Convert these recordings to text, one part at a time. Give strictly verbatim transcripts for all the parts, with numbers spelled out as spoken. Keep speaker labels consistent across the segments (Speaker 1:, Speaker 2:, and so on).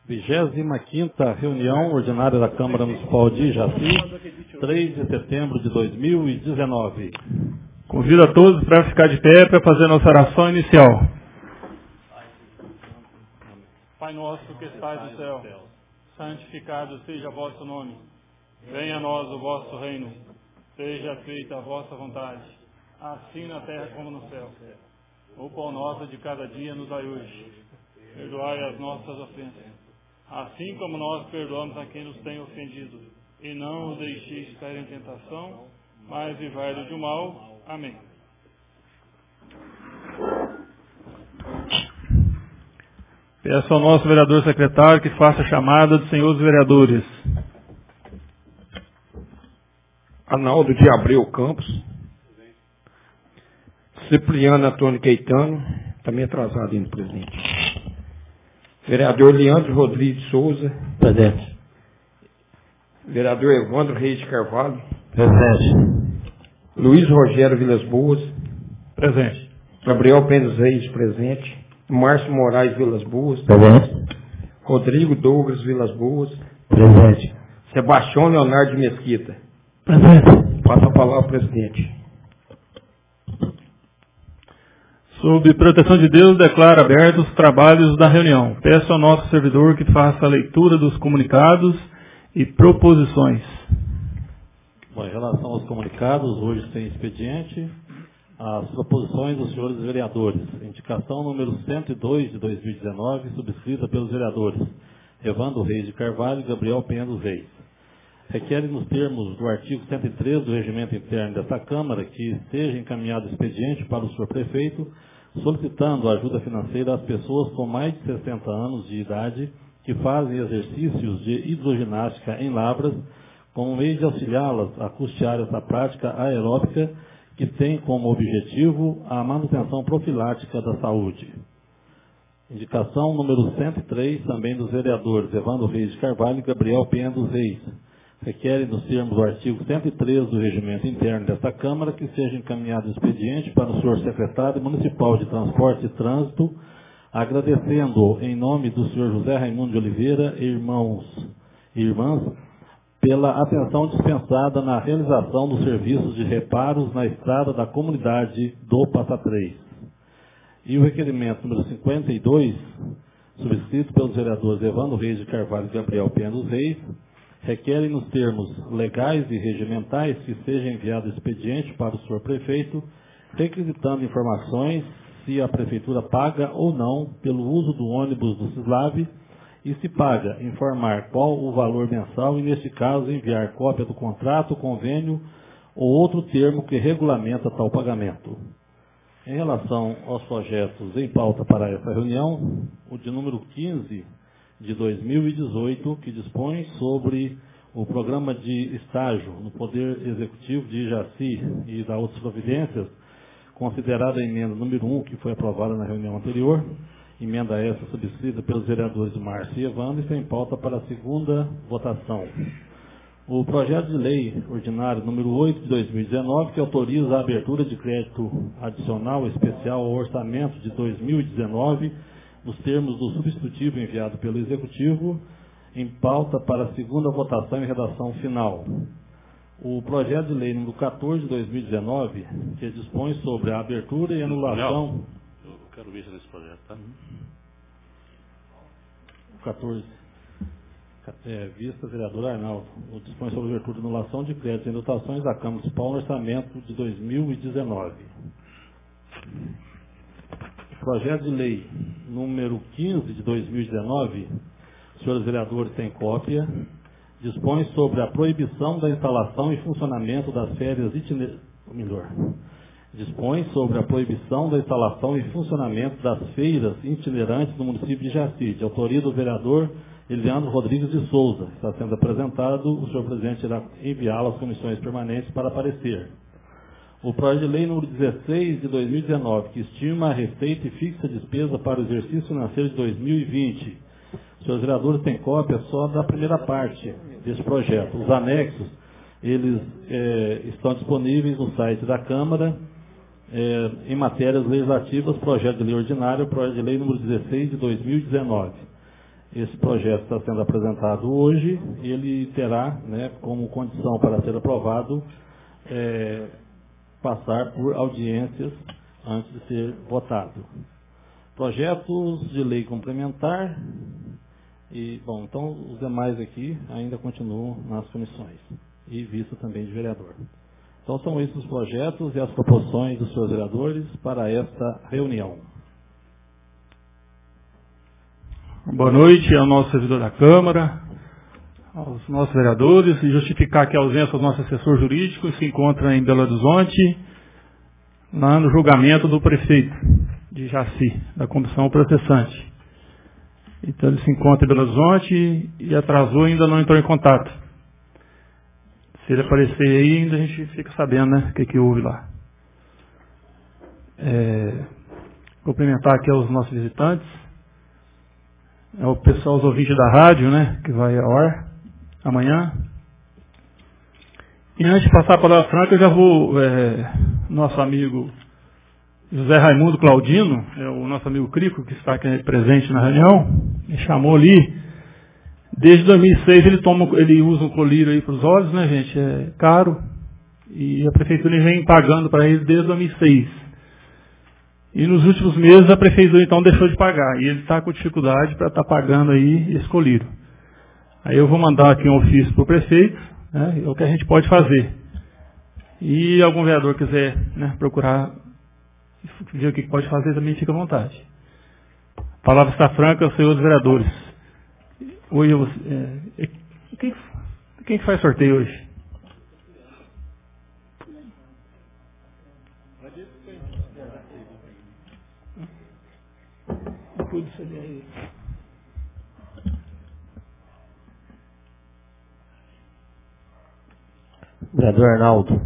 Speaker 1: vigésima quinta reunião ordinária da Câmara Municipal de Jaci, três de setembro de dois mil e dezenove.
Speaker 2: Convido a todos para ficar de pé para fazer a nossa oração inicial.
Speaker 3: Pai nosso que estais no céu, santificado seja o vosso nome. Venha a nós o vosso reino. Seja feita a vossa vontade, assim na terra como no céu. O pão nosso de cada dia nos dai hoje. Perdoai as nossas ofensas, assim como nós perdoamos a quem nos tem ofendido. E não os deixeis cair em tentação, mas livrai-nos do mal. Amém.
Speaker 2: Peço ao nosso vereador secretário que faça a chamada dos senhores vereadores.
Speaker 4: Arnaldo de Abreu Campos. Cipriano Antônio Queitano. Também atrasado ainda, presidente. Vereador Leandro Rodrigues de Souza.
Speaker 5: Presente.
Speaker 4: Vereador Evandro Reis de Carvalho.
Speaker 5: Presente.
Speaker 4: Luiz Rogério Vilas Boas.
Speaker 2: Presente.
Speaker 4: Gabriel Pérez Reis, presente. Márcio Moraes Vilas Boas.
Speaker 5: Presente.
Speaker 4: Rodrigo Douglas Vilas Boas.
Speaker 5: Presente.
Speaker 4: Sebastião Leonardo de Mesquita.
Speaker 5: Presente.
Speaker 4: Passa a palavra ao presidente.
Speaker 2: Sob proteção de Deus, declaro abertos os trabalhos da reunião. Peço ao nosso servidor que faça a leitura dos comunicados e proposições.
Speaker 1: Bom, em relação aos comunicados, hoje tem expediente as proposições dos senhores vereadores. Indicação número cento e dois de dois mil e dezenove, subscrita pelos vereadores Evandro Reis de Carvalho e Gabriel Penha dos Reis. Requerem nos termos do artigo cento e três do Regimento Interno desta Câmara que seja encaminhado expediente para o senhor prefeito, solicitando ajuda financeira às pessoas com mais de sessenta anos de idade que fazem exercícios de hidroginástica em lavras, como meio de auxiliá-las a custear essa prática aeróbica que tem como objetivo a manutenção profilática da saúde. Indicação número cento e três, também dos vereadores Evandro Reis de Carvalho e Gabriel Penha dos Reis. Requerem nos termos do artigo cento e três do Regimento Interno desta Câmara que seja encaminhado expediente para o senhor secretário municipal de Transporte e Trânsito, agradecendo em nome do senhor José Raimundo de Oliveira e irmãos e irmãs pela atenção dispensada na realização dos serviços de reparos na estrada da comunidade do Passa Três. E o requerimento número cinquenta e dois, subscrito pelos vereadores Evandro Reis de Carvalho e Gabriel Penha dos Reis, requerem nos termos legais e regimentais que seja enviado expediente para o senhor prefeito, requisitando informações se a prefeitura paga ou não pelo uso do ônibus do Cislab e, se paga, informar qual o valor mensal e, neste caso, enviar cópia do contrato, convênio ou outro termo que regulamenta tal pagamento. Em relação aos projetos em pauta para essa reunião, o de número quinze de dois mil e dezoito, que dispõe sobre o programa de estágio no Poder Executivo de Jaci e da outras providências, considerada a emenda número um, que foi aprovada na reunião anterior, emenda essa subscrita pelos vereadores Márcio e Evandro, está em pauta para a segunda votação. O projeto de lei ordinário número oito de dois mil e dezenove, que autoriza a abertura de crédito adicional especial ao orçamento de dois mil e dezenove, nos termos do substitutivo enviado pelo Executivo, em pauta para a segunda votação e redação final. O projeto de lei número quatorze de dois mil e dezenove, que dispõe sobre a abertura e anulação...
Speaker 6: Eu quero ver nesse projeto, tá?
Speaker 1: O quatorze. É, vista, vereador Arnaldo. O dispõe sobre a abertura e anulação de créditos e dotações da Câmara Municipal no orçamento de dois mil e dezenove. Projeto de lei número quinze de dois mil e dezenove, os senhores vereadores têm cópia, dispõe sobre a proibição da instalação e funcionamento das férias itinerantes, melhor, dispõe sobre a proibição da instalação e funcionamento das feiras itinerantes no município de Jaci, de autoria do vereador Eliandro Rodrigues de Souza. Está sendo apresentado, o senhor presidente irá enviá-lo às comissões permanentes para parecer. O projeto de lei número dezesseis de dois mil e dezenove, que estima a receita e fixa a despesa para o exercício financeiro de dois mil e vinte. Os senhores vereadores têm cópia só da primeira parte desse projeto. Os anexos, eles é, estão disponíveis no site da Câmara, é, em matérias legislativas, projeto de lei ordinário, projeto de lei número dezesseis de dois mil e dezenove. Esse projeto está sendo apresentado hoje, ele terá, né, como condição para ser aprovado, é, passar por audiências antes de ser votado. Projetos de lei complementar, e, bom, então os demais aqui ainda continuam nas comissões, e vista também de vereador. Então são esses os projetos e as proposições dos senhores vereadores para esta reunião.
Speaker 2: Boa noite ao nosso servidor da Câmara, aos nossos vereadores, e justificar que a ausência do nosso assessor jurídico se encontra em Belo Horizonte, lá no julgamento do prefeito de Jaci, da comissão processante. Então ele se encontra em Belo Horizonte e atrasou e ainda não entrou em contato. Se ele aparecer aí, ainda a gente fica sabendo, né, o que, que houve lá. É, cumprimentar aqui aos nossos visitantes, é o pessoal, os ouvintes da rádio, né, que vai ao ar amanhã. E antes de passar a palavra franca, eu já vou, é, nosso amigo José Raimundo Claudino, é o nosso amigo Crico, que está aqui presente na reunião, me chamou ali. Desde dois mil e seis ele, toma, ele usa um colírio aí para os olhos, né, gente? É caro. E a prefeitura vem pagando para ele desde dois mil e seis. E nos últimos meses a prefeitura então deixou de pagar. E ele está com dificuldade para estar tá pagando aí esse colírio. Aí eu vou mandar aqui um ofício para o prefeito, né? É o que a gente pode fazer. E algum vereador quiser, né, procurar ver o que pode fazer, também fica à vontade. A palavra está franca aos senhores vereadores. Hoje eu, é, quem, quem faz sorteio hoje?
Speaker 5: Vereador Arnaldo.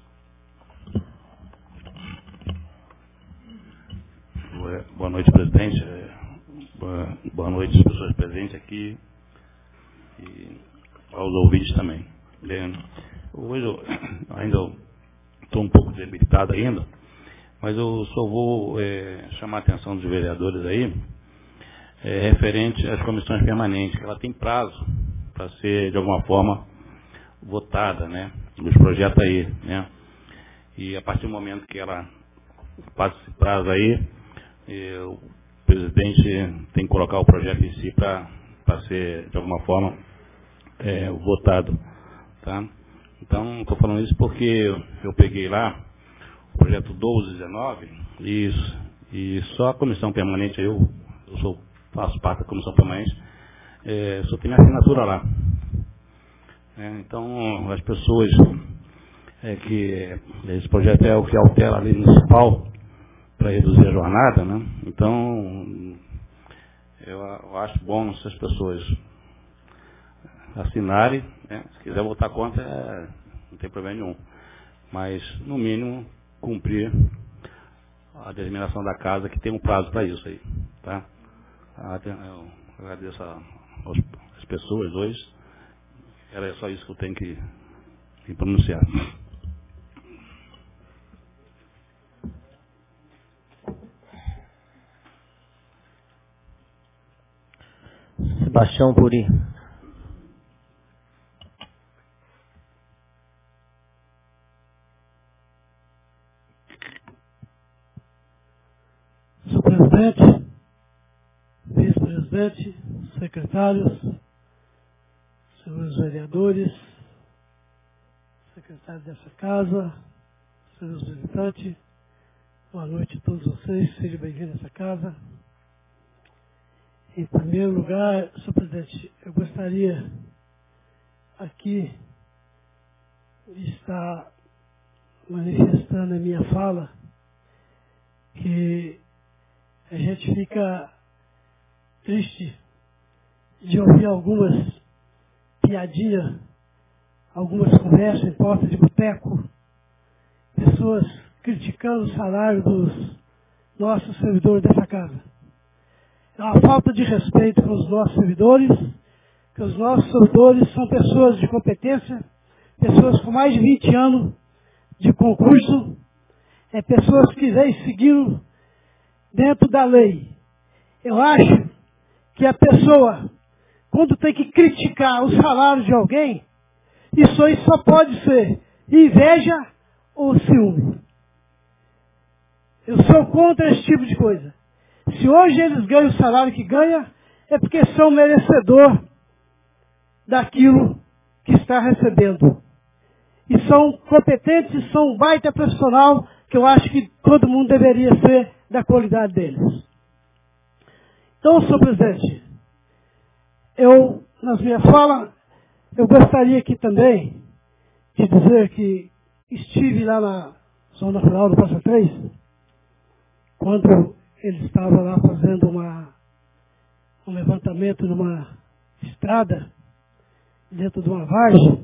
Speaker 6: Boa noite, presidente. Boa noite às pessoas presentes aqui e aos ouvintes também. Hoje eu ainda estou um pouco debilitado ainda, mas eu só vou é, chamar a atenção dos vereadores aí, é, referente às comissões permanentes, que ela tem prazo para ser, de alguma forma, votada, né, nos projetos aí, né, e a partir do momento que ela passa esse prazo aí, é, o presidente tem que colocar o projeto em si para ser, de alguma forma, é, votado, tá? Então, estou falando isso porque eu peguei lá o projeto doze dezenove, isso, e só a comissão permanente, eu, eu sou, faço parte da comissão permanente, é, só tem minha assinatura lá. É, então, as pessoas, é, que esse projeto é o que altera a lei municipal para reduzir a jornada, né? Então, eu, eu acho bom se as pessoas assinarem, né? Se quiser votar contra, é, não tem problema nenhum. Mas, no mínimo, cumprir a determinação da casa, que tem um prazo para isso aí, tá? Eu agradeço às pessoas hoje. Era só isso que eu tenho que, que pronunciar.
Speaker 5: Sebastião Puri.
Speaker 7: Senhor presidente, vice-presidente, secretários, senhores vereadores, secretário dessa casa, senhores visitantes, boa noite a todos vocês, sejam bem-vindos a essa casa. Em primeiro lugar, senhor presidente, eu gostaria aqui de estar manifestando a minha fala que a gente fica triste de ouvir algumas piadinhas, algumas conversas em porta de boteco, pessoas criticando o salário dos nossos servidores dessa casa. É uma falta de respeito com os nossos servidores, que os nossos servidores são pessoas de competência, pessoas com mais de vinte anos de concurso, é pessoas que vêm seguindo dentro da lei. Eu acho que a pessoa quando tem que criticar o salário de alguém, isso aí só pode ser inveja ou ciúme. Eu sou contra esse tipo de coisa. Se hoje eles ganham o salário que ganham, é porque são merecedor daquilo que está recebendo. E são competentes, e são um baita profissional, que eu acho que todo mundo deveria ser da qualidade deles. Então, senhor presidente, eu, nas minhas falas, eu gostaria aqui também de dizer que estive lá na zona rural do Passa Três, quando ele estava lá fazendo uma, um levantamento numa estrada, dentro de uma vargem.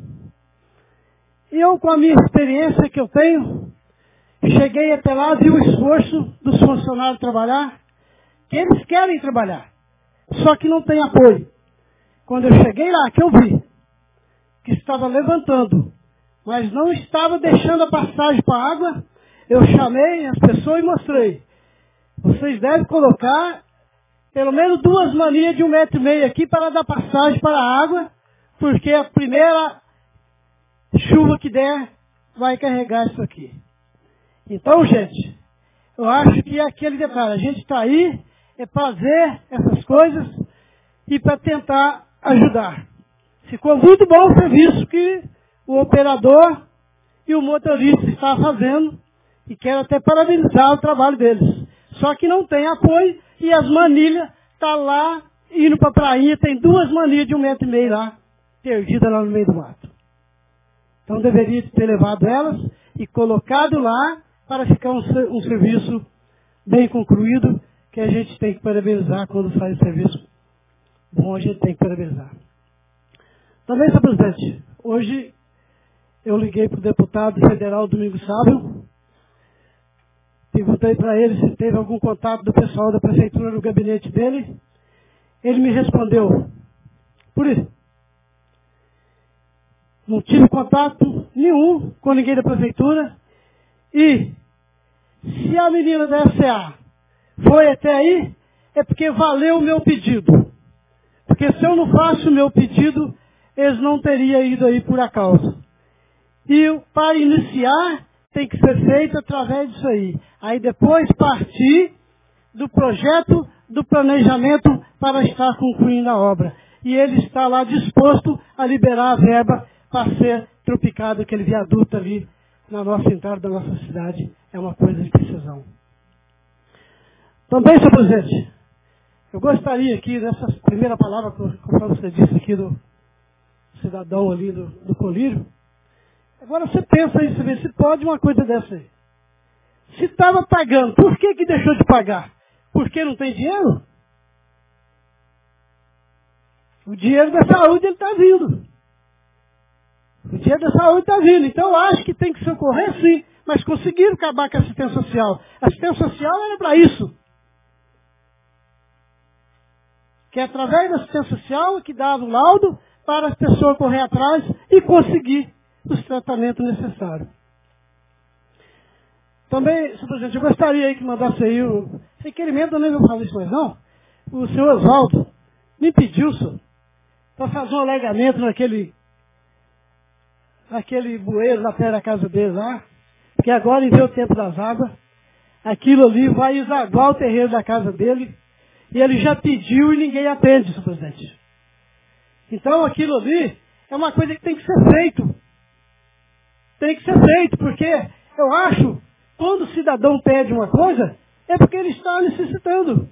Speaker 7: E eu, com a minha experiência que eu tenho, cheguei até lá, vi o esforço dos funcionários trabalhar, que eles querem trabalhar, só que não tem apoio. Quando eu cheguei lá, que eu vi, que estava levantando, mas não estava deixando a passagem para a água, eu chamei as pessoas e mostrei. Vocês devem colocar pelo menos duas manilhas de um metro e meio aqui para dar passagem para a água, porque a primeira chuva que der vai carregar isso aqui. Então, gente, eu acho que é aquele detalhe. A gente está aí é para ver essas coisas e para tentar ajudar. Ficou muito bom o serviço que o operador e o motorista estão fazendo e quero até parabenizar o trabalho deles. Só que não tem apoio e as manilhas estão tá lá indo para a prainha, tem duas manilhas de um metro e meio lá, perdidas lá no meio do mato. Então deveria ter levado elas e colocado lá para ficar um, um serviço bem concluído, que a gente tem que parabenizar quando faz serviço bom, a gente tem que parabenizar. Também, senhor presidente, hoje eu liguei para o deputado federal Domingos Sábio, perguntei para ele se teve algum contato do pessoal da prefeitura no gabinete dele. Ele me respondeu, por isso, não tive contato nenhum com ninguém da prefeitura. E se a menina da F C A foi até aí, é porque valeu o meu pedido. Porque se eu não faço o meu pedido, eles não teriam ido aí por acaso. E para iniciar, tem que ser feito através disso aí. Aí depois partir do projeto, do planejamento para estar concluindo a obra. E ele está lá disposto a liberar a verba para ser tropicado aquele viaduto ali na nossa entrada da nossa cidade. É uma coisa de precisão. Também, senhor presidente, eu gostaria aqui, nessa primeira palavra, conforme você disse aqui do cidadão ali do, do Colírio, agora você pensa aí, você vê se pode uma coisa dessa aí. Se estava pagando, por que que deixou de pagar? Porque não tem dinheiro? O dinheiro da saúde ele está vindo. O dinheiro da saúde está vindo. Então eu acho que tem que socorrer sim, mas conseguiram acabar com a assistência social. A assistência social era para isso. Que é através da assistência social que dava o laudo para as pessoas correr atrás e conseguir os tratamentos necessários. Também, senhor presidente, eu gostaria aí que mandasse aí o requerimento, eu nem vou falar isso mais não. O senhor Oswaldo me pediu, senhor, para fazer um alegamento naquele, naquele bueiro lá perto da casa dele lá, porque agora, em ver o tempo das águas, aquilo ali vai exaguar o terreno da casa dele, e ele já pediu e ninguém atende, senhor presidente. Então aquilo ali é uma coisa que tem que ser feito. Tem que ser feito, porque eu acho, quando o cidadão pede uma coisa, é porque ele está necessitando.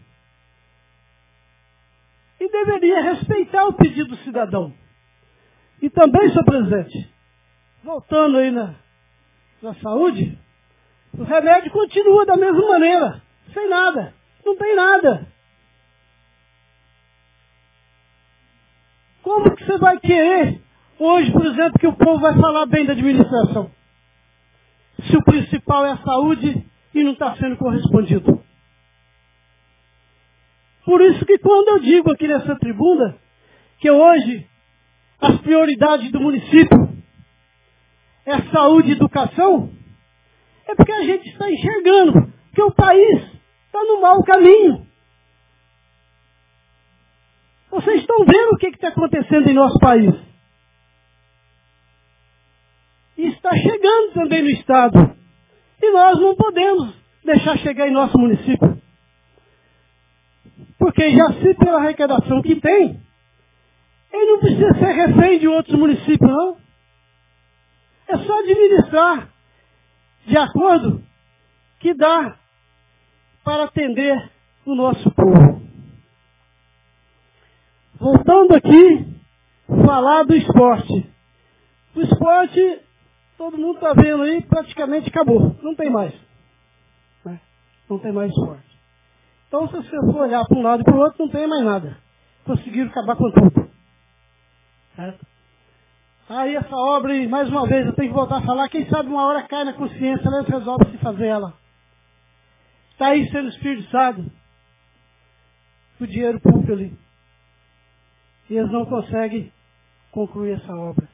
Speaker 7: E deveria respeitar o pedido do cidadão. E também, senhor presidente, voltando aí na, na saúde, o remédio continua da mesma maneira, sem nada, não tem nada. Como que você vai querer, hoje, por exemplo, que o povo vai falar bem da administração? Se o principal é a saúde e não está sendo correspondido. Por isso que quando eu digo aqui nessa tribuna, que hoje as prioridades do município é saúde e educação, é porque a gente está enxergando que o país está no mau caminho. Vocês estão vendo o que está acontecendo em nosso país. E está chegando também no Estado. E nós não podemos deixar chegar em nosso município. Porque Jaci, pela arrecadação que tem, ele não precisa ser refém de outros municípios, não. É só administrar de acordo que dá para atender o nosso povo. Voltando aqui, falar do esporte. O esporte, todo mundo está vendo aí, praticamente acabou. Não tem mais. Né? Não tem mais esporte. Então, se você for olhar para um lado e para o outro, não tem mais nada. Conseguiram acabar com tudo. Certo? Aí essa obra, e mais uma vez, eu tenho que voltar a falar, quem sabe uma hora cai na consciência, eles resolvem se fazer ela. Está aí sendo desperdiçado o dinheiro público ali. E eles não conseguem concluir essa obra.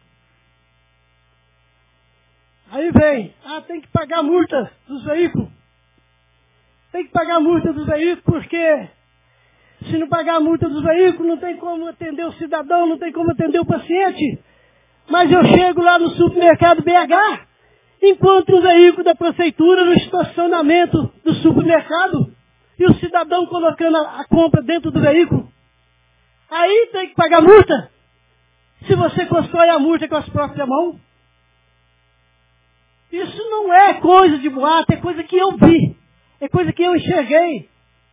Speaker 7: Aí vem, ah, tem que pagar a multa dos veículos. Tem que pagar a multa dos veículos porque se não pagar a multa dos veículos não tem como atender o cidadão, não tem como atender o paciente. Mas eu chego lá no supermercado B H, encontro um veículo da prefeitura no estacionamento do supermercado e o cidadão colocando a, a compra dentro do veículo. Aí tem que pagar multa. Se você constrói a multa com as próprias mãos. Isso não é coisa de boato, é coisa que eu vi. É coisa que eu enxerguei.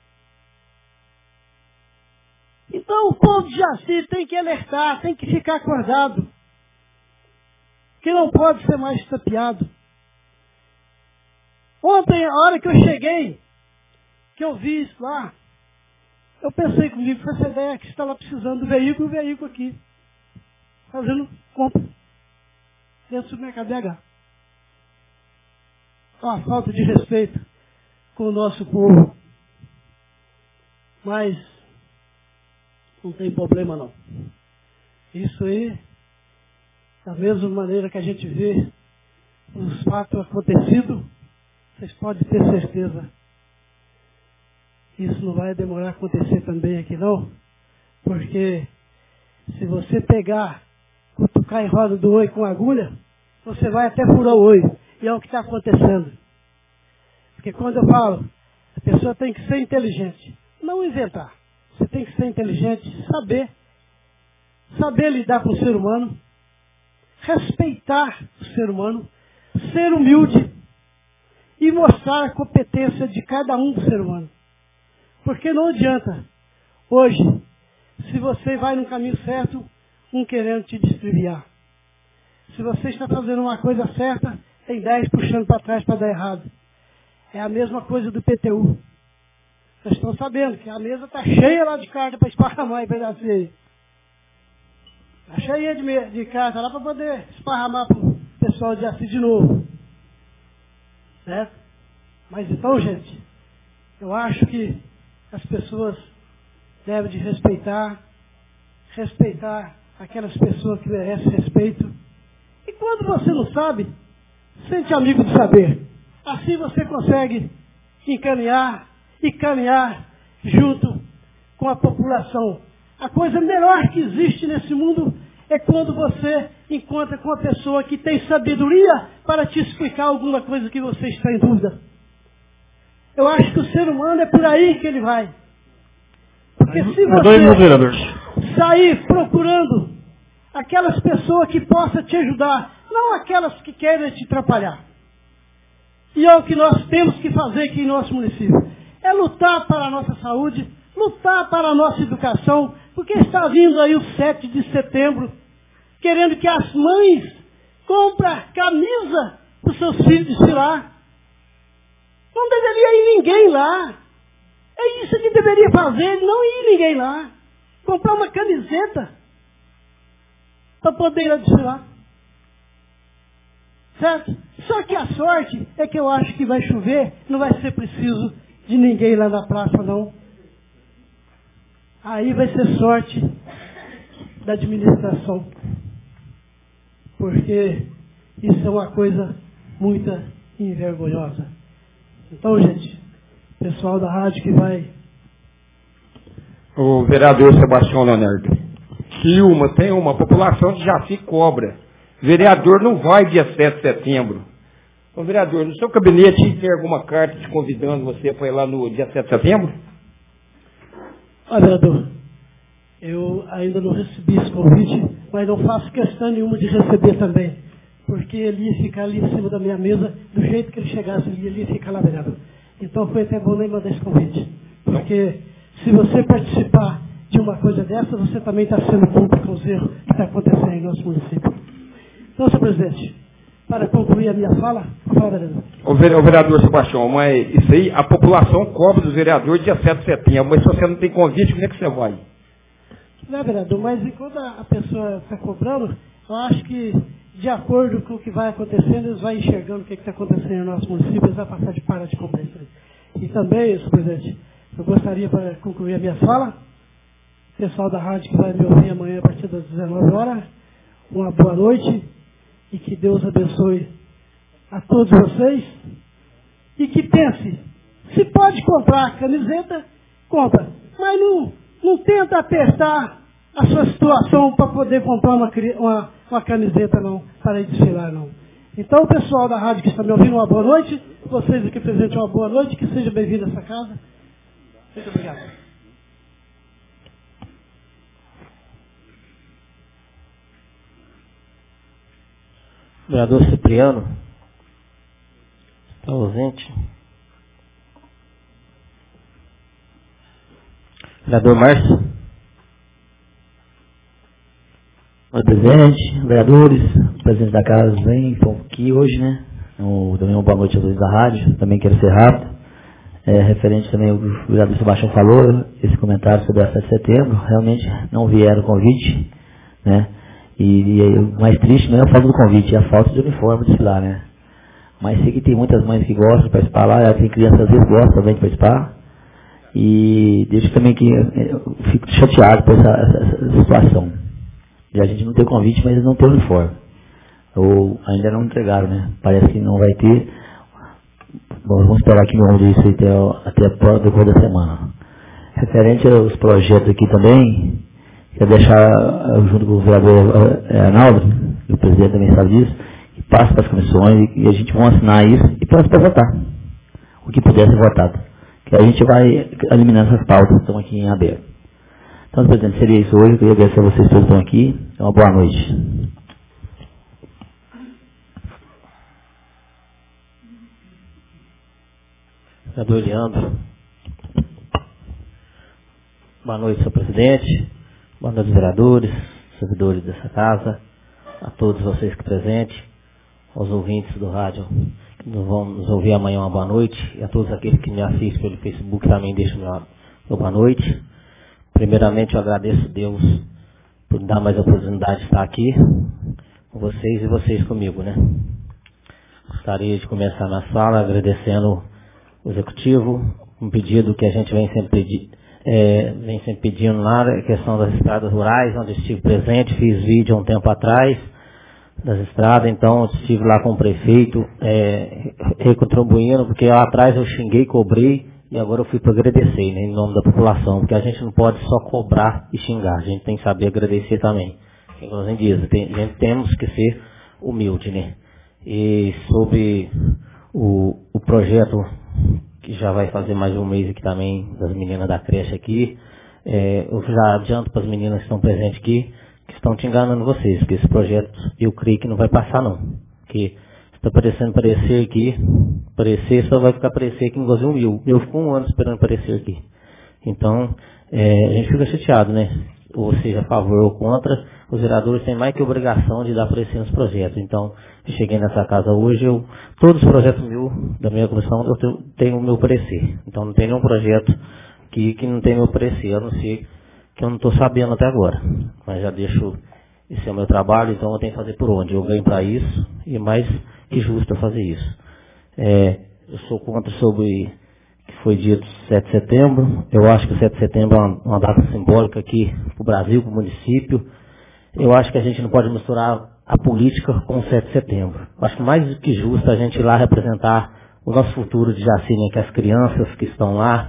Speaker 7: Então o povo de Jaci tem que alertar, tem que ficar acordado. Que não pode ser mais tapeado. Ontem, a hora que eu cheguei, que eu vi isso lá, eu pensei comigo, foi essa ideia que estava precisando do veículo, o veículo aqui. Fazendo compra. Dentro do supermercado B H. Uma falta de respeito com o nosso povo. Mas não tem problema não. Isso aí, da mesma maneira que a gente vê os fatos acontecidos, vocês podem ter certeza. Isso não vai demorar a acontecer também aqui não, porque se você pegar, cutucar em roda do oi com agulha, você vai até furar o oi. E é o que está acontecendo. Porque quando eu falo, a pessoa tem que ser inteligente. Não inventar. Você tem que ser inteligente, saber. Saber lidar com o ser humano. Respeitar o ser humano. Ser humilde. E mostrar a competência de cada um do ser humano. Porque não adianta, hoje, se você vai no caminho certo, um querendo te distribuir. Se você está fazendo uma coisa certa, tem dez puxando para trás para dar errado. É a mesma coisa do P T U. Vocês estão sabendo que a mesa está cheia lá de carta para esparramar em pedacinho aí. Está cheia de, de carta lá para poder esparramar para o pessoal de Jaci de novo. Certo? Mas então, gente, eu acho que as pessoas devem de respeitar, respeitar aquelas pessoas que merecem respeito. E quando você não sabe, sente amigo de saber. Assim você consegue encaminhar e caminhar junto com a população. A coisa melhor que existe nesse mundo é quando você encontra com uma pessoa que tem sabedoria para te explicar alguma coisa que você está em dúvida. Eu acho que o ser humano é por aí que ele vai. Porque se você sair procurando aquelas pessoas que possam te ajudar, não aquelas que querem te atrapalhar. E é o que nós temos que fazer aqui em nosso município. É lutar para a nossa saúde, lutar para a nossa educação, porque está vindo aí o sete de setembro, querendo que as mães comprem camisa para os seus filhos desfilar. Não deveria ir ninguém lá. É isso que deveria fazer, não ir ninguém lá. Comprar uma camiseta para poder ir lá desfilar. Certo? Só que a sorte é que eu acho que vai chover, não vai ser preciso de ninguém lá na praça, não. Aí vai ser sorte da administração. Porque isso é uma coisa muito envergonhosa. Então, gente, pessoal da rádio que vai
Speaker 4: O vereador Sebastião Leonardo. Se uma tem uma população de Jaci cobra. Vereador não vai dia sete de setembro. Ô, vereador, no seu gabinete tem alguma carta te convidando você para ir lá no dia sete de setembro?
Speaker 7: Olha, vereador, eu ainda não recebi esse convite, mas não faço questão nenhuma de receber também, porque ele ia ficar ali em cima da minha mesa, do jeito que ele chegasse ali, ele ia ficar lá, vereador. Então foi até bom nem mandar esse convite, porque se você participar de uma coisa dessa, você também está sendo cúmplice com os erros que está acontecendo em nosso município. Então, senhor presidente, para concluir a minha fala, fala, vereador.
Speaker 4: O vereador Sebastião, mas isso aí, a população cobra dos vereadores dia sete de setembro, mas se você não tem convite, como é que você vai?
Speaker 7: Não, vereador, mas quando a pessoa está cobrando, eu acho que, de acordo com o que vai acontecendo, eles vão enxergando o que está acontecendo no nosso município, eles vão passar de para de cobrar isso aí. E também, senhor presidente, eu gostaria, para concluir a minha fala, o pessoal da rádio que vai me ouvir amanhã a partir das dezenove horas, uma boa noite e que Deus abençoe a todos vocês e que pense, se pode comprar a camiseta, compra, mas não, não tenta apertar a sua situação para poder comprar uma, uma, uma camiseta não, para ir desfilar não. Então o pessoal da rádio que está me ouvindo, uma boa noite, vocês aqui presentes uma boa noite, que seja bem-vindo a essa casa. Muito obrigado.
Speaker 5: Vereador Cipriano, está ausente. Vereador Márcio. Oi, presidente, vereadores, o presidente da casa vem, estão aqui hoje, né? Eu, também uma boa noite a todos da rádio, também quero ser rápido. É, referente também ao que o vereador Sebastião falou, esse comentário sobre a sete de setembro, realmente não vieram o convite, né? E, e o mais triste não é a falta do convite, é a falta de uniforme de lá, né? Mas sei que tem muitas mães que gostam de participar lá, tem crianças que às vezes gostam também de participar. E deixo também que eu fico chateado por essa, essa, essa situação. E a gente não tem convite, mas eles não têm uniforme. Ou ainda não entregaram, né? Parece que não vai ter. Bom, vamos esperar que vamos ver isso até, até a depois da semana. Referente aos projetos aqui também, quero deixar, junto com o vereador Arnaldo, e o presidente também sabe disso, que passe para as comissões e a gente vai assinar isso e para votar. O que puder ser votado. Que a gente vai eliminando essas pautas que estão aqui em aberto. Então, presidente, seria isso hoje. Eu queria agradecer a vocês todos que estão aqui. Uma boa noite. Vereador Leandro. Boa noite, senhor presidente. Boa noite, vereadores, servidores dessa casa, a todos vocês que presentes, aos ouvintes do rádio que nos vão nos ouvir amanhã, uma boa noite, e a todos aqueles que me assistem pelo Facebook também deixam uma boa noite. Primeiramente, eu agradeço a Deus por me dar mais a oportunidade de estar aqui com vocês e vocês comigo, né? Gostaria de começar na sala agradecendo o executivo, um pedido que a gente vem sempre pedindo. É, vem sempre pedindo lá a questão das estradas rurais, onde estive presente, fiz vídeo há um tempo atrás das estradas, então estive lá com o prefeito é, recontribuindo, porque lá atrás eu xinguei, cobrei e agora eu fui para agradecer, né, em nome da população, porque a gente não pode só cobrar e xingar, a gente tem que saber agradecer também. Igual a gente diz, tem, a gente temos que ser humilde, né? E sobre o, o projeto que já vai fazer mais de um mês aqui também, das meninas da creche aqui. É, eu já adianto para as meninas que estão presentes aqui, que estão te enganando vocês, que esse projeto eu creio que não vai passar não. Que está parecendo aparecer aqui, aparecer só vai ficar aparecer aqui em Goiás mil. Eu fico um ano esperando aparecer aqui. Então, é, a gente fica chateado, né? Ou seja, a favor ou contra, os vereadores têm mais que obrigação de dar parecer nos projetos. Então, eu cheguei nessa casa hoje, eu, todos os projetos meus, da minha comissão, eu tenho, tenho o meu parecer. Então, não tem nenhum projeto que, que não tem meu parecer, a não ser que eu não estou sabendo até agora. Mas já deixo, esse é o meu trabalho, então eu tenho que fazer por onde? Eu ganho para isso, e mais que justo eu fazer isso. É, eu sou contra sobre que foi dito sete de setembro. Eu acho que sete de setembro é uma, uma data simbólica aqui para o Brasil, para o município. Eu acho que a gente não pode misturar a política com o sete de setembro. Eu acho que mais do que justo a gente ir lá representar o nosso futuro de Jaci, né, que as crianças que estão lá,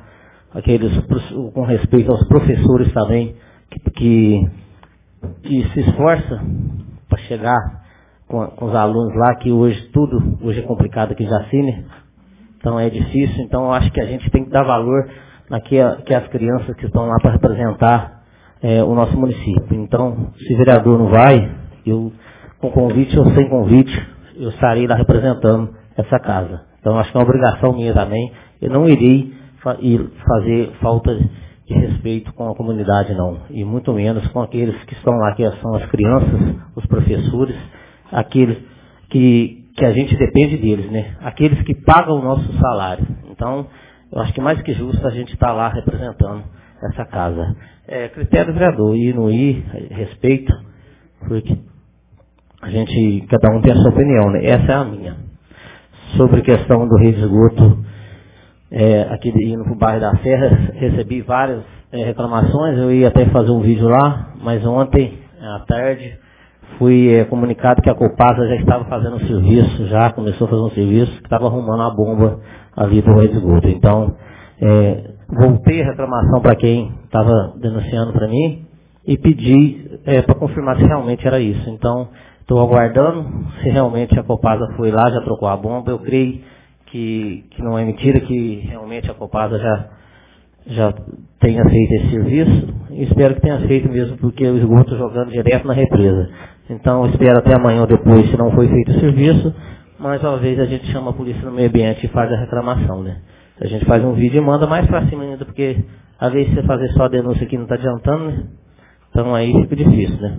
Speaker 5: aqueles, com respeito aos professores também, que, que, que se esforça para chegar com, com os alunos lá, que hoje tudo, hoje é complicado aqui em Jacine, então é difícil, então eu acho que a gente tem que dar valor naquelas que as crianças que estão lá para representar é, o nosso município. Então, se o vereador não vai, eu, com convite ou sem convite, eu estarei lá representando essa casa. Então, acho que é uma obrigação minha também. Eu não irei fa ir fazer falta de respeito com a comunidade, não. E muito menos com aqueles que estão lá, que são as crianças, os professores, aqueles que, que a gente depende deles, né? Aqueles que pagam o nosso salário. Então, eu acho que mais que justo a gente estar lá representando essa casa. É critério do vereador, ir, não ir, respeito, porque a gente, cada um tem a sua opinião, né? Essa é a minha. Sobre a questão do rede de esgoto, é, aqui indo para o bairro da Serra, recebi várias é, reclamações, eu ia até fazer um vídeo lá, mas ontem, à tarde, fui é, comunicado que a Copasa já estava fazendo um serviço, já começou a fazer um serviço, que estava arrumando a bomba ali do rede de esgoto. Então, é, voltei a reclamação para quem estava denunciando para mim e pedi é, para confirmar se realmente era isso. Então, estou aguardando se realmente a Copasa foi lá, já trocou a bomba. Eu creio que, que não é mentira, que realmente a Copasa já, já tenha feito esse serviço. E espero que tenha feito mesmo, porque o esgoto jogando direto na represa. Então, eu espero até amanhã ou depois, se não foi feito o serviço. Mais uma vez a gente chama a polícia no meio ambiente e faz a reclamação, né? A gente faz um vídeo e manda mais pra cima ainda, porque às vezes você fazer só a denúncia aqui não está adiantando, né? Então aí fica difícil, né?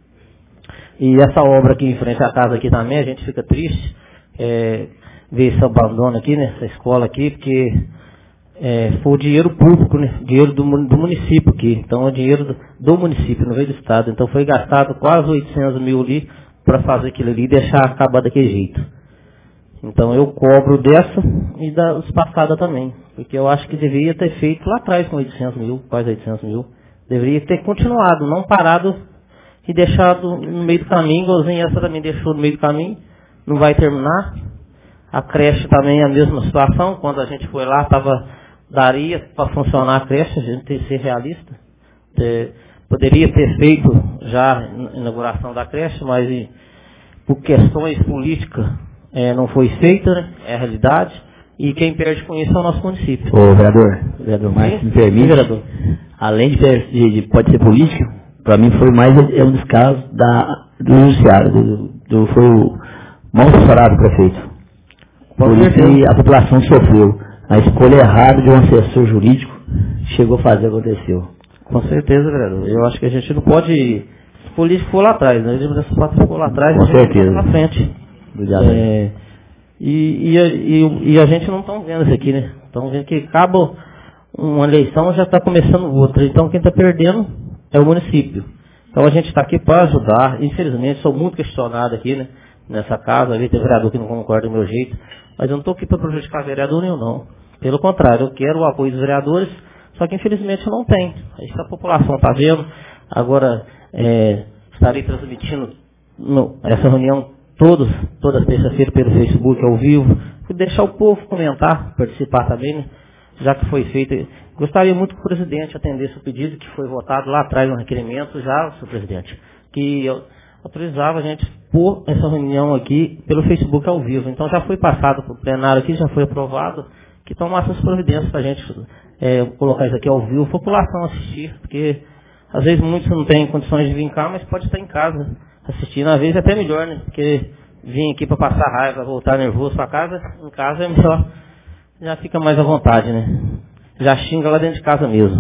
Speaker 5: E essa obra aqui em frente à casa aqui também, a gente fica triste, é, ver esse abandono aqui, né? Essa escola aqui, porque é, foi o dinheiro público, né? Dinheiro do, do município aqui. Então é dinheiro do, do município, não veio do estado. Então foi gastado quase oitocentos mil ali para fazer aquilo ali e deixar acabar daquele jeito. Então eu cobro dessa e das passadas também. Porque eu acho que deveria ter feito lá atrás com oitocentos mil, quase oitocentos mil. Deveria ter continuado, não parado e deixado no meio do caminho, igualzinho essa também deixou no meio do caminho. Não vai terminar. A creche também é a mesma situação. Quando a gente foi lá, tava, daria para funcionar a creche, a gente tem que ser realista. É, poderia ter feito já a inauguração da creche, mas e, por questões políticas, É, não foi feita, né? É a realidade. E quem perde com isso é o nosso município.
Speaker 8: Ô, vereador, vereador, mas se me permite, vereador, além de, de, de pode ser político, para mim foi mais é um dos casos da, do judiciário, do, do, foi o mal assessorado do prefeito. Por isso que a população sofreu. A escolha errada de um assessor jurídico chegou a fazer, aconteceu.
Speaker 5: Com certeza, vereador. Eu acho que a gente não pode... Se o político for lá atrás, né? Se o for lá atrás,
Speaker 8: com
Speaker 5: a gente
Speaker 8: certeza.
Speaker 5: Tá na frente.
Speaker 8: Obrigado.
Speaker 5: É, e, e, e, e a gente não está vendo isso aqui, né? Estão vendo que acaba uma eleição, já está começando outra. Então quem está perdendo é o município. Então a gente está aqui para ajudar. Infelizmente, sou muito questionado aqui, né? Nessa casa, ali tem vereador que não concorda do meu jeito. Mas eu não estou aqui para prejudicar vereador nenhum, não. Pelo contrário, eu quero o apoio dos vereadores, só que infelizmente não tem. Isso a população está vendo. Agora, é, estarei transmitindo no, essa reunião Todos, todas as terças-feiras pelo Facebook ao vivo, deixar o povo comentar, participar também, né? Já que foi feito. Gostaria muito que o presidente atendesse o pedido que foi votado lá atrás no requerimento, já, senhor presidente, que eu autorizava a gente pôr essa reunião aqui pelo Facebook ao vivo. Então já foi passado para o plenário aqui, já foi aprovado, que tomasse as providências para a gente é, colocar isso aqui ao vivo, a população assistir, porque às vezes muitos não têm condições de vir cá, mas pode estar em casa assistindo, às vezes é até melhor, né? Porque vir aqui para passar raiva, voltar nervoso para casa, em casa é melhor, já fica mais à vontade, né? Já xinga lá dentro de casa mesmo.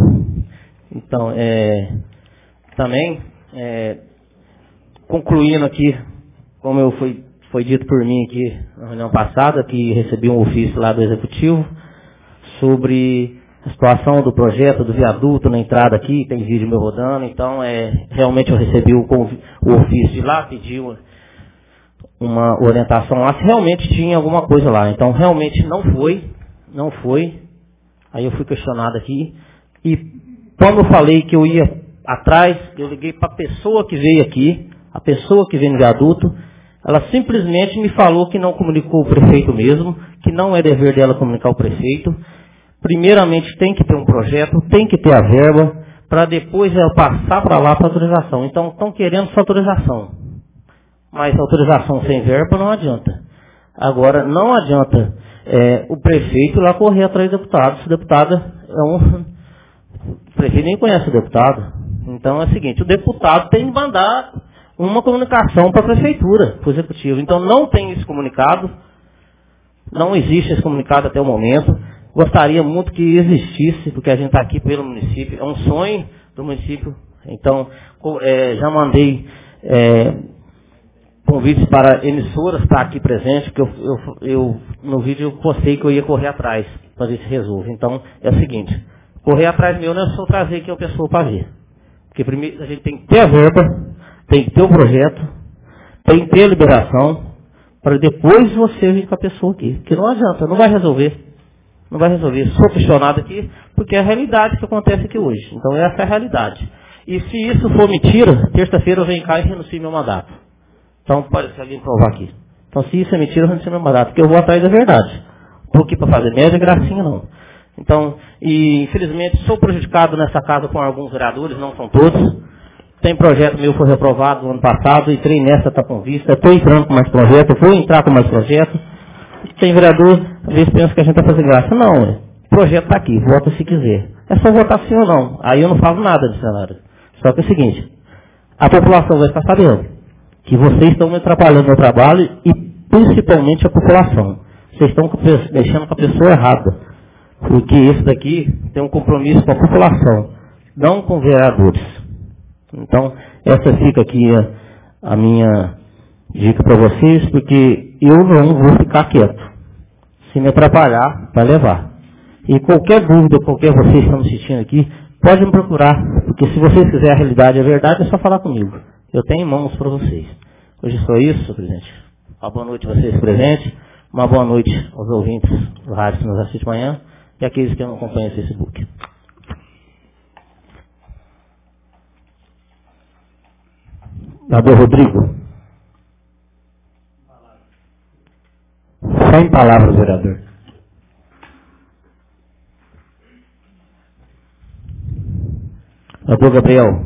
Speaker 5: Então, é, também, é, concluindo aqui, como eu fui, foi dito por mim aqui na reunião passada, que recebi um ofício lá do Executivo sobre a situação do projeto do viaduto na entrada aqui, tem vídeo meu rodando, então é, realmente eu recebi o, o ofício de lá, pedi uma, uma orientação lá, se realmente tinha alguma coisa lá. Então realmente não foi, não foi, aí eu fui questionado aqui, e como eu falei que eu ia atrás, eu liguei para a pessoa que veio aqui, a pessoa que veio no viaduto, ela simplesmente me falou que não comunicou o prefeito mesmo, que não é dever dela comunicar o prefeito, primeiramente tem que ter um projeto, tem que ter a verba, para depois é, passar para lá para autorização. Então, estão querendo só autorização. Mas autorização sem verba não adianta. Agora, não adianta é, o prefeito lá correr atrás do deputado. Se o deputado é um... O prefeito nem conhece o deputado. Então, é o seguinte, o deputado tem que mandar uma comunicação para a prefeitura, para o executivo. Então, não tem esse comunicado. Não existe esse comunicado até o momento. Gostaria muito que existisse, porque a gente está aqui pelo município. É um sonho do município. Então, é, já mandei é, convites para emissoras estar aqui presente, porque eu, eu, eu, no vídeo eu postei que eu ia correr atrás, para ver se resolve. Então, é o seguinte, correr atrás meu não é só trazer aqui a pessoa para ver. Porque primeiro a gente tem que ter a verba, tem que ter o projeto, tem que ter a liberação, para depois você vir com a pessoa aqui. Porque não adianta, não vai resolver. Não vai resolver. Sou questionado aqui, porque é a realidade que acontece aqui hoje. Então essa é a realidade. E se isso for mentira, terça-feira eu venho cá e renuncio meu mandato. Então pode ser alguém provar aqui. Então se isso é mentira, eu renuncio meu mandato, porque eu vou atrás da verdade. Estou aqui para fazer média, gracinha não. Então, e infelizmente sou prejudicado nessa casa com alguns vereadores, não são todos. Tem projeto meu que foi reprovado no ano passado, entrei nessa, está com vista. Estou entrando com mais projeto, vou entrar com mais projeto. Tem vereador, às vezes pensa que a gente está fazendo graça. Não, é. O projeto está aqui, vota se quiser. É só votar sim ou não. Aí eu não falo nada de cenário. Só que é o seguinte, a população vai ficar sabendo que vocês estão me atrapalhando no meu trabalho e principalmente a população. Vocês estão mexendo com a pessoa errada. Porque esse daqui tem um compromisso com a população, não com vereadores. Então, essa fica aqui a, a minha dica para vocês, porque eu não vou ficar quieto. Se me atrapalhar, vai levar. E qualquer dúvida, qualquer vocês que estão me assistindo aqui, pode me procurar, porque se vocês quiserem a realidade e a verdade, é só falar comigo. Eu tenho em mãos para vocês. Hoje é só isso, senhor presidente. Uma boa noite a vocês presentes, uma boa noite aos ouvintes do rádio que nos assistem amanhã e aqueles que não acompanham o Facebook. Vereador Rodrigo. Só em palavras, vereador. Vereador Gabriel.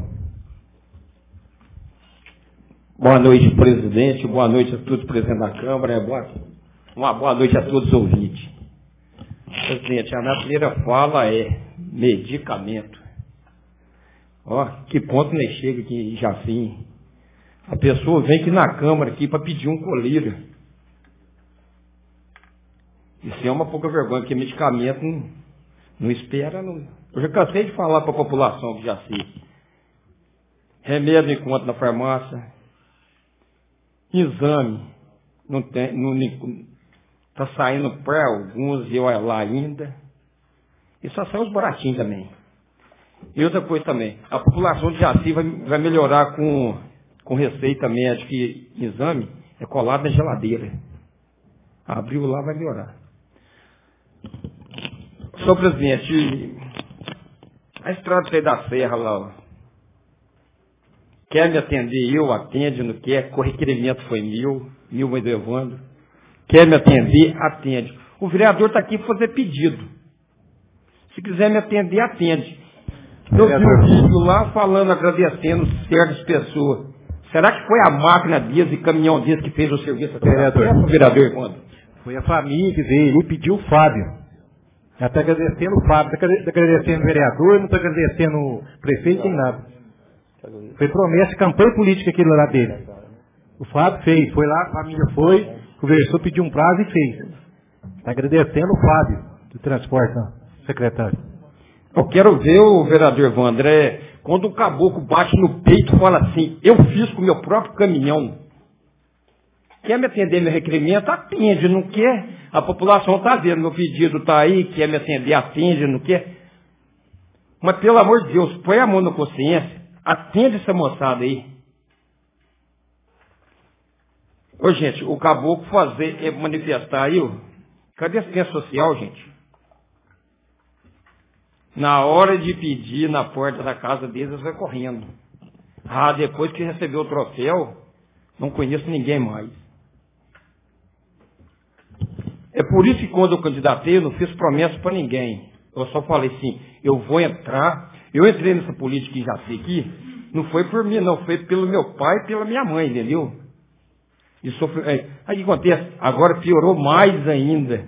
Speaker 4: Boa noite, presidente. Boa noite a todos presentes na Câmara. Boa, uma boa noite a todos os ouvintes. Presidente, a minha primeira fala é medicamento. Ó, que ponto nem chega aqui em Jafim. A pessoa vem aqui na Câmara aqui para pedir um colírio. Isso é uma pouca vergonha, porque medicamento não, não espera. Não. Eu já cansei de falar para a população que já sei. Remédio encontra na farmácia. Exame. Não tem, está saindo para alguns e olha lá ainda. E só são os baratinhos também. E outra coisa também. A população de Jaci vai, vai melhorar com, com receita médica e exame. É colado na geladeira. Abriu lá, vai melhorar. Senhor presidente, a estrada da Serra lá, ó, quer me atender, eu atende, não quer, o requerimento foi mil, mil vai levando, quer me atender, atende. O vereador está aqui para fazer pedido. Se quiser me atender, atende. Eu vi um vídeo lá falando, agradecendo certas pessoas. Será que foi a máquina deles e caminhão deles que fez o serviço?
Speaker 9: Vereador,
Speaker 4: o vereador quando?
Speaker 9: Foi a família que veio e pediu o Fábio. Já está agradecendo o Fábio, está agradecendo o vereador, não está agradecendo o prefeito, nem nada. Foi promessa, campanha política aquilo lá dele. O Fábio fez, foi lá, a família foi, conversou, pediu um prazo e fez. Está agradecendo o Fábio, do transporte, não, secretário.
Speaker 4: Eu quero ver o vereador Vandré, quando o caboclo bate no peito e fala assim, eu fiz com o meu próprio caminhão. Quer me atender meu requerimento? Atende, não quer? A população está vendo, meu pedido está aí, quer me atender, atende, não quer? Mas pelo amor de Deus, põe a mão na consciência, atende essa moçada aí. Ô gente, o caboclo fazer, é manifestar aí, ó, cadê a assistência social, gente? Na hora de pedir na porta da casa deles, eles vai correndo. Ah, depois que recebeu o troféu, não conheço ninguém mais. É por isso que quando eu candidatei, eu não fiz promessa para ninguém. Eu só falei assim, eu vou entrar, eu entrei nessa política em Jaci aqui, não foi por mim, não, foi pelo meu pai e pela minha mãe, entendeu? E sofre... é, aí o que acontece? Agora piorou mais ainda.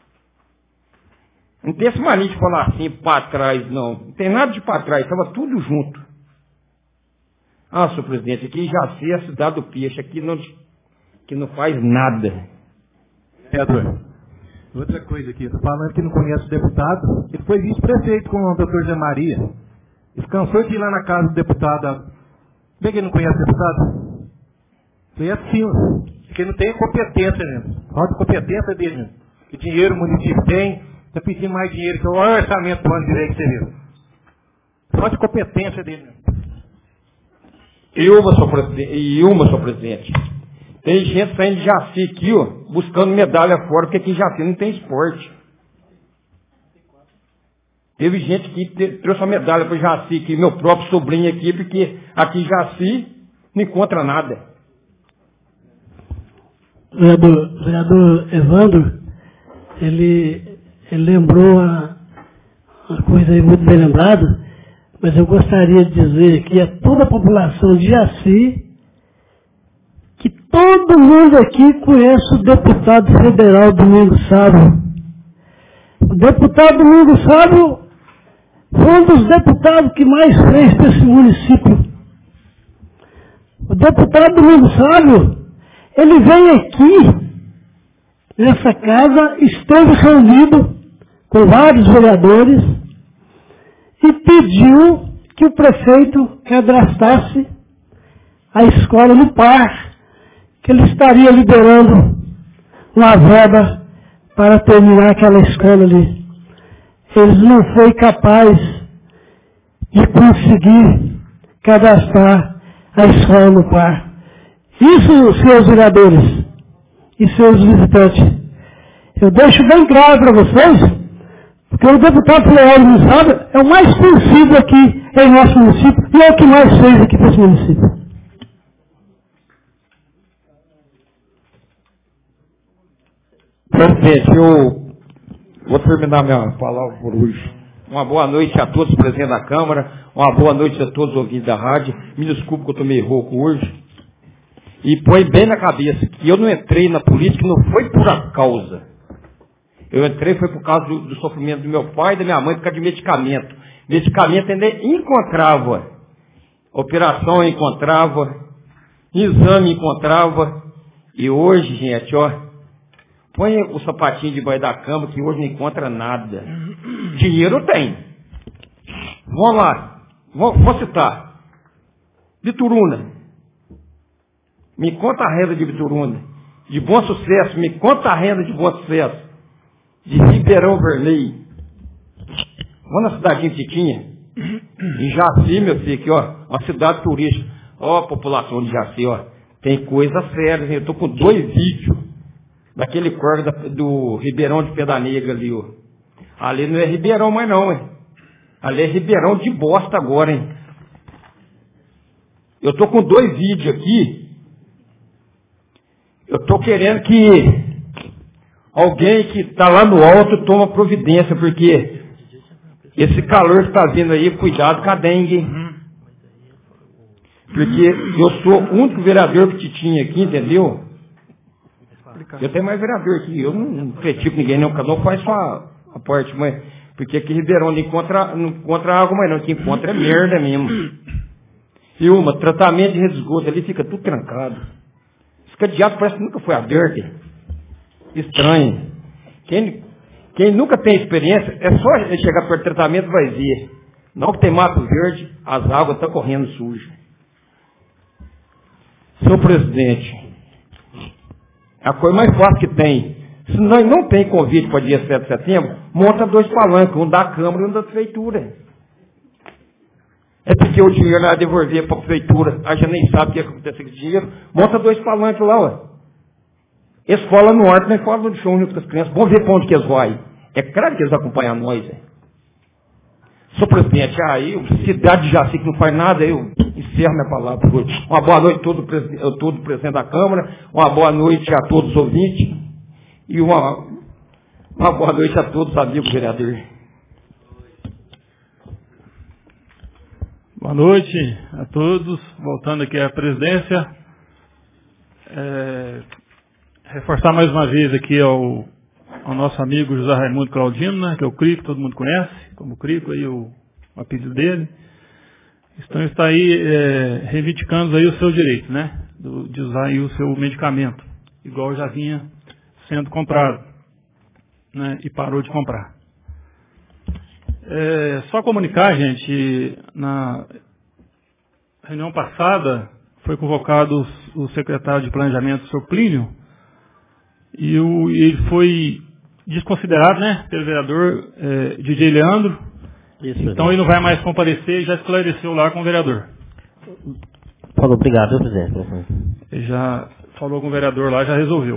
Speaker 4: Não tem essa mania de falar assim, para trás, não. Não tem nada de para trás, estava tudo junto. Ah, senhor presidente, aqui em Jaci é a cidade do peixe, aqui não, que não faz nada.
Speaker 9: Vereador, outra coisa aqui, estou falando que não conhece o deputado, ele foi vice-prefeito com o doutor Zé Maria. Ele cansou de ir lá na casa do deputado. Bem que ele não conhece o deputado? Foi assim, porque ele não tem competência mesmo. Falta competência dele mesmo. Que dinheiro o município tem, está pedindo mais dinheiro, que é o maior orçamento do ano direito que você viu. Falta competência dele mesmo.
Speaker 4: E uma, senhor presidente, e uma, senhor presidente. Tem gente saindo de Jaci aqui, ó, buscando medalha fora, porque aqui em Jaci não tem esporte. Teve gente que te, trouxe uma medalha para Jaci, que meu próprio sobrinho aqui, porque aqui em Jaci não encontra nada.
Speaker 7: O vereador, vereador Evandro, ele, ele lembrou uma, uma coisa aí muito bem lembrada, mas eu gostaria de dizer aqui a toda a população de Jaci, que todo mundo aqui conhece o deputado federal Domingos Sábio. O deputado Domingos Sábio foi um dos deputados que mais fez para esse município. O deputado Domingos Sábio, ele veio aqui, nessa casa, esteve reunido com vários vereadores e pediu que o prefeito cadastrasse a escola no par, que ele estaria liberando uma verba para terminar aquela escola ali. Ele não foi capaz de conseguir cadastrar a escola no par. Isso, senhores vereadores e seus visitantes, eu deixo bem claro para vocês, porque o deputado federal do município é o mais conhecido aqui em nosso município e é o que mais fez aqui para esse município.
Speaker 4: Presidente, eu vou terminar minha palavra por hoje. Uma boa noite a todos presentes na Câmara, uma boa noite a todos os ouvintes da rádio. Me desculpe que eu estou meio rouco hoje. E põe bem na cabeça que eu não entrei na política, não foi por a causa. Eu entrei foi por causa do, do sofrimento do meu pai e da minha mãe, por causa de medicamento. Medicamento ainda encontrava. Operação encontrava. Exame encontrava. E hoje, gente, ó, põe o sapatinho debaixo da cama que hoje não encontra nada. Dinheiro tem. Vamos lá. Vou, vou citar. Bituruna. Me conta a renda de Bituruna. De Bom Sucesso. Me conta a renda de Bom Sucesso. De Ribeirão Vermelho. Vamos na cidadinha Titinha. Em Jaci, meu filho, aqui, ó. Uma cidade turística. Ó, a população de Jaci, ó. Tem coisa séria. Eu tô com dois vídeos daquele corte do Ribeirão de Pedra Negra ali, ó. Ali não é Ribeirão mais não, hein? Ali é Ribeirão de bosta agora, hein? Eu tô com dois vídeos aqui. Eu tô querendo que alguém que está lá no alto toma providência, porque esse calor que está vindo aí, cuidado com a dengue, hein? Porque eu sou o único vereador que te tinha aqui, entendeu? Eu tenho mais vereador aqui, eu não, não critico ninguém, não, cada um faz sua a parte, mas porque aqui em Ribeirão não encontra, não encontra água mais não, o que encontra é merda mesmo. E uma, tratamento de rede de esgoto ali fica tudo trancado. Esse cadeado parece que nunca foi aberto. Estranho. Quem, quem nunca tem experiência, é só chegar perto do tratamento vai ver. Não que tem mato verde, as águas estão correndo sujas. Senhor presidente, a coisa mais fácil que tem, se nós não tem convite para dia sete de setembro, monta dois palanques, um da Câmara e um da Prefeitura. É porque o dinheiro não vai devolver para a Prefeitura, a gente nem sabe o que acontece com esse dinheiro, monta dois palanques lá, ué. Eles falam no horto, nós falamos no chão junto com as crianças, vamos ver para onde que eles vão. É claro que eles acompanham nós, é. Senhor presidente, aí, cidade de Jaci que não faz nada, eu encerro minha palavra por hoje. Uma boa noite a todo, todo o presidente da Câmara, uma boa noite a todos os ouvintes e uma, uma boa noite a todos os amigos vereadores.
Speaker 2: Boa noite a todos. Voltando aqui à presidência. É, reforçar mais uma vez aqui ao, ao nosso amigo José Raimundo Claudino, né, que é o Crico, todo mundo conhece, como Crico, aí o, o apelido dele. Então está aí é, reivindicando aí o seu direito, né, do, de usar aí o seu medicamento, igual já vinha sendo comprado, né, e parou de comprar. É, só comunicar, gente, na reunião passada foi convocado o, o secretário de Planejamento, o senhor Plínio, e, o, e ele foi desconsiderado, né, pelo vereador é, D J Leandro. Isso, então ele não vai mais comparecer e já esclareceu lá com o vereador.
Speaker 5: Falou, obrigado, presidente.
Speaker 2: Ele já falou com o vereador lá, já resolveu.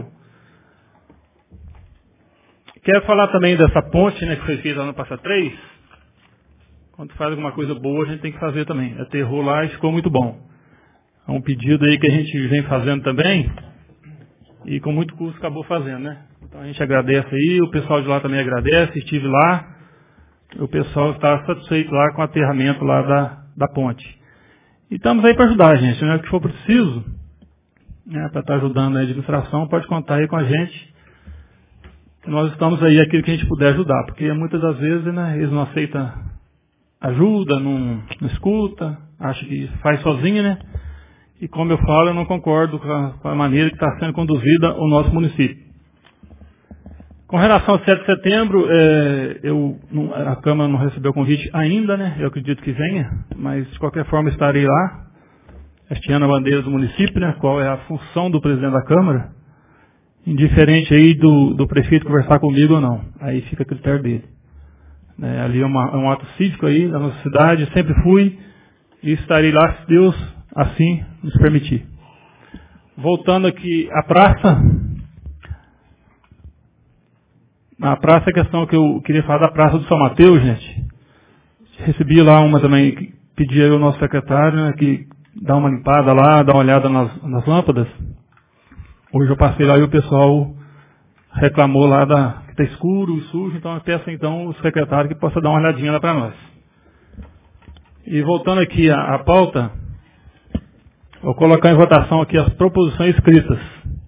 Speaker 2: Quero falar também dessa ponte, né, que foi feita lá no Passa três. Quando faz alguma coisa boa, a gente tem que fazer também. Aterrou lá e ficou muito bom. É um pedido aí que a gente vem fazendo também e com muito custo acabou fazendo, né? Então a gente agradece aí, o pessoal de lá também agradece, estive lá, o pessoal está satisfeito lá com o aterramento lá da, da ponte. E estamos aí para ajudar, gente, né? O que for preciso, né, para estar ajudando a administração, pode contar aí com a gente. Nós estamos aí aquilo que a gente puder ajudar, porque muitas das vezes, né, eles não aceitam ajuda, não, não escuta, acha que faz sozinho, né? E como eu falo, eu não concordo com a, com a maneira que está sendo conduzida o nosso município. Com relação ao sete de setembro, é, eu, não, a Câmara não recebeu o convite ainda, né? Eu acredito que venha, mas de qualquer forma estarei lá, hasteando a bandeira do município, né? Qual é a função do presidente da Câmara, indiferente aí do, do prefeito conversar comigo ou não. Aí fica a critério dele. É, ali é, uma, é um ato cívico aí da nossa cidade, sempre fui e estarei lá se Deus assim nos permitir. Voltando aqui à praça, na praça a questão que eu queria falar da Praça do São Mateus, gente. Recebi lá uma também, que pedi ao nosso secretário, né, que dá uma limpada lá, dá uma olhada nas, nas lâmpadas. Hoje eu passei lá e o pessoal reclamou lá da, que está escuro e sujo, então eu peço então o secretário que possa dar uma olhadinha lá para nós. E voltando aqui à, à pauta, vou colocar em votação aqui as proposições escritas.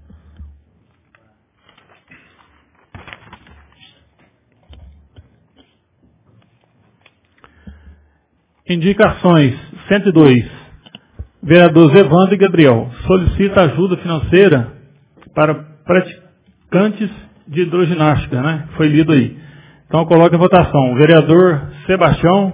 Speaker 2: Indicações cento e dois. Vereadores Evandro e Gabriel. Solicita ajuda financeira para praticantes de hidroginástica, né? Foi lido aí. Então coloca em votação. Vereador Sebastião.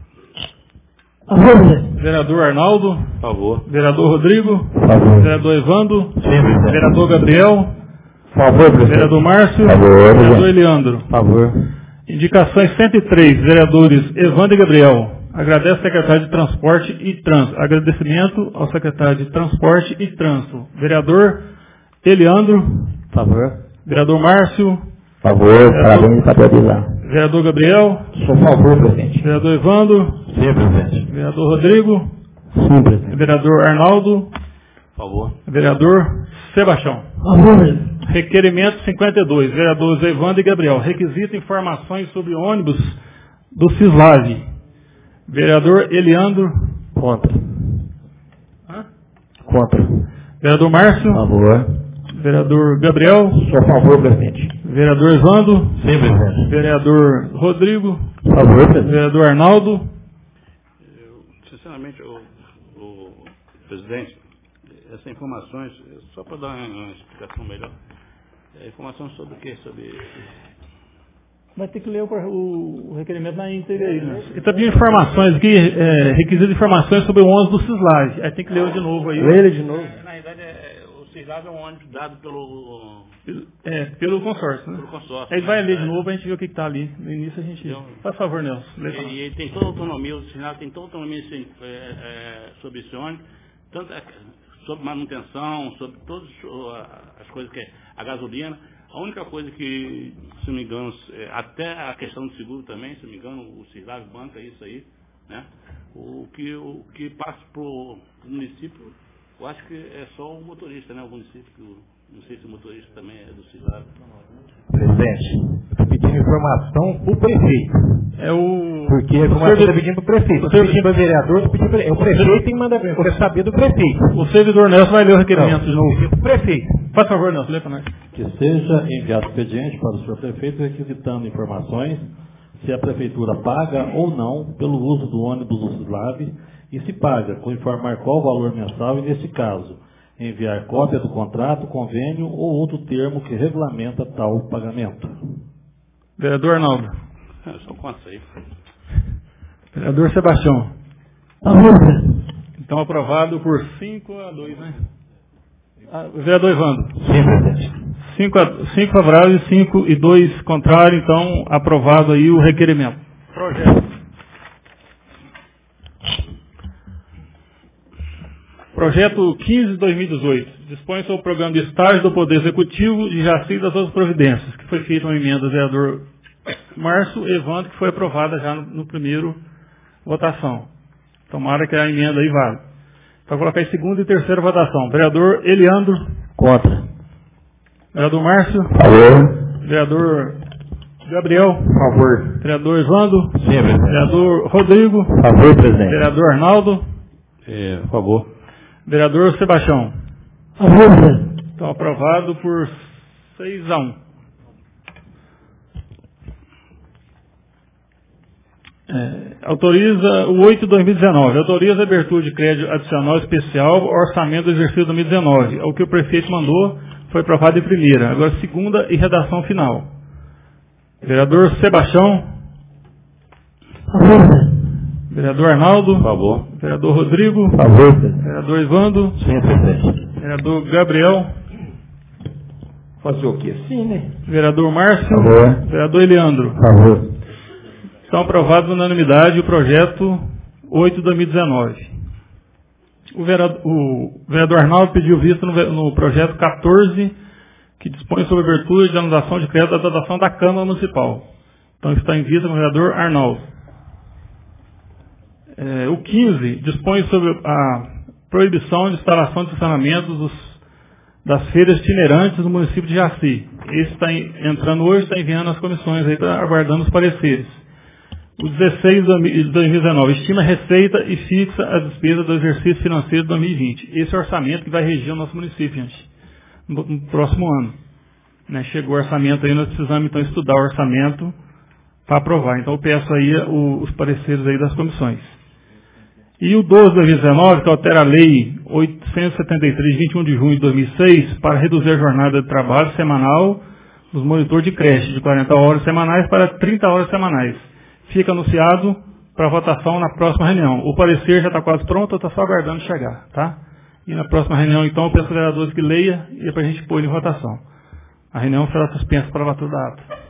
Speaker 7: Favor.
Speaker 2: Vereador Arnaldo.
Speaker 6: Favor.
Speaker 2: Vereador Rodrigo.
Speaker 8: Favor.
Speaker 2: Vereador Evandro.
Speaker 8: Sim,
Speaker 2: vereador Gabriel.
Speaker 8: Favor, presidente.
Speaker 2: Vereador Márcio.
Speaker 8: Favor.
Speaker 2: Vereador Eliandro.
Speaker 8: Favor.
Speaker 2: Indicações cento e três. Vereadores Evandro e Gabriel. Agradece ao secretário de Transporte e Trânsito. Agradecimento ao secretário de Transporte e Trânsito. Vereador Eliandro.
Speaker 8: Favor.
Speaker 2: Vereador Márcio.
Speaker 8: Favor, parabéns para todos lá.
Speaker 2: Vereador Gabriel.
Speaker 8: Por favor, presidente.
Speaker 2: Vereador Evandro.
Speaker 8: Sim, presidente.
Speaker 2: Vereador Rodrigo.
Speaker 8: Sim, presidente.
Speaker 2: Vereador Arnaldo.
Speaker 6: Favor.
Speaker 2: Vereador Sebastião.
Speaker 7: Favor.
Speaker 2: Requerimento cinquenta e dois. Vereadores Evandro e Gabriel. Requisita informações sobre ônibus do Cislave. Vereador Eliandro.
Speaker 8: Contra.
Speaker 2: Hã?
Speaker 8: Contra.
Speaker 2: Vereador Márcio.
Speaker 8: Favor.
Speaker 2: Vereador Gabriel.
Speaker 8: Sou a favor, presidente.
Speaker 2: Vereador Evandro.
Speaker 8: Sim, presidente.
Speaker 2: Vereador Rodrigo.
Speaker 8: Favor, presidente.
Speaker 2: Vereador Arnaldo.
Speaker 6: Eu, sinceramente, o, o presidente, essas informações, só para dar uma explicação melhor, é informação sobre o quê? Sobre...
Speaker 2: Vai ter que ler o, o, o requerimento na íntegra aí, né? Ele está pedindo informações aqui, é, requisito de informações sobre o ônibus do Cislave. Aí tem que ler de novo aí.
Speaker 8: Lê ele de novo.
Speaker 6: Na verdade, é, o Cislave é um ônibus dado pelo...
Speaker 2: É, pelo consórcio, né?
Speaker 6: Pelo consórcio.
Speaker 2: Aí vai
Speaker 6: né?
Speaker 2: ler de novo, a gente vê o que está ali. No início a gente...
Speaker 6: Então,
Speaker 2: Faz favor, Nelson. Lê
Speaker 6: E, e ele tem toda a autonomia, o Cislave tem toda a autonomia assim, é, é, sobre esse ônibus, tanto é, sobre manutenção, sobre todas as coisas que é a gasolina. A única coisa que, se não me engano, até a questão do seguro também, se não me engano, o Cislave banca isso aí, né? O que, o que passa para o município, eu acho que é só o motorista, né? O município que Não sei se o motorista também é do Silado.
Speaker 9: Presidente, eu estou pedindo informação para o prefeito.
Speaker 2: É o...
Speaker 9: Porque a informação está pedindo para o prefeito. Estou pedindo para o vereador, estou pedindo para o prefeito tem que mandar. Eu quero saber do prefeito.
Speaker 2: O servidor Nelson vai ler o requerimento de novo.
Speaker 9: O prefeito.
Speaker 2: Faz favor, Nelson, lê para nós.
Speaker 1: Que seja enviado expediente para o senhor prefeito requisitando informações se a prefeitura paga ou não pelo uso do ônibus do Cislab e se paga, com informar qual o valor mensal e, nesse caso, enviar cópia do contrato, convênio ou outro termo que regulamenta tal pagamento.
Speaker 2: Vereador Arnaldo.
Speaker 6: É, só com essa aí.
Speaker 2: Vereador Sebastião.
Speaker 7: Favor.
Speaker 2: Então, aprovado por cinco a dois, né? Ah, vereador Evandro.
Speaker 9: Sim, presidente.
Speaker 2: cinco favoráveis, cinco e dois contrários, então aprovado aí o requerimento. Projeto. Projeto quinze de dois mil e dezoito. Dispõe sobre o programa de estágio do Poder Executivo de Jaci das outras providências, que foi feita uma emenda do vereador Márcio Evandro, que foi aprovada já no, no primeiro votação. Tomara que a emenda aí vale. Para colocar em segunda e terceira votação. Vereador Eliandro.
Speaker 8: Contra.
Speaker 2: Vereador Márcio.
Speaker 8: Favor.
Speaker 2: Vereador Gabriel.
Speaker 9: Favor.
Speaker 2: Vereador Evandro.
Speaker 9: Sim, presidente.
Speaker 2: Vereador Rodrigo.
Speaker 8: Favor, presidente.
Speaker 2: Vereador Arnaldo.
Speaker 6: É, por favor.
Speaker 2: Vereador Sebastião.
Speaker 7: Favor.
Speaker 2: Então, aprovado por seis a um. É, autoriza o oito de dois mil e dezenove. Autoriza a abertura de crédito adicional especial ao orçamento do exercício dois mil e dezenove. O que o prefeito mandou foi aprovado em primeira. Agora, segunda e redação final. Vereador Sebastião.
Speaker 7: Favor.
Speaker 2: Vereador Arnaldo.
Speaker 6: Por favor.
Speaker 2: Vereador Rodrigo.
Speaker 8: Favor, presidente.
Speaker 2: Vereador Evandro.
Speaker 8: Sim, presidente.
Speaker 2: Vereador Gabriel.
Speaker 4: Fazer o quê? Sim, né?
Speaker 2: Vereador Márcio.
Speaker 8: Favor.
Speaker 2: Vereador Eliandro.
Speaker 8: Favor.
Speaker 2: Estão aprovados na unanimidade o projeto oito de dois mil e dezenove. O vereador, o vereador Arnaldo pediu vista no, no projeto quatorze, que dispõe sobre a abertura de anulação de crédito da dotação da Câmara Municipal. Então está em vista com o vereador Arnaldo. É, o quinze dispõe sobre a proibição de instalação de estacionamentos dos, das feiras itinerantes no município de Jaci. Esse está em, entrando hoje, está enviando as comissões, aí está aguardando os pareceres. O dezesseis de dois mil e dezenove estima a receita e fixa as despesas do exercício financeiro de dois mil e vinte. Esse é o orçamento que vai reger o nosso município, gente, no, no próximo ano. Né, chegou o orçamento aí, nós precisamos então estudar o orçamento para aprovar. Então eu peço aí o, os pareceres aí das comissões. E o doze de dois mil e dezenove, que altera a lei oitocentos e setenta e três, de vinte e um de junho de dois mil e seis, para reduzir a jornada de trabalho semanal dos monitores de creche, de quarenta horas semanais para trinta horas semanais. Fica anunciado para votação na próxima reunião. O parecer já está quase pronto, está só aguardando chegar, tá? E na próxima reunião, então, eu peço aos vereadores que leia e é para a gente pôr em votação. A reunião será suspensa para a leitura da ata.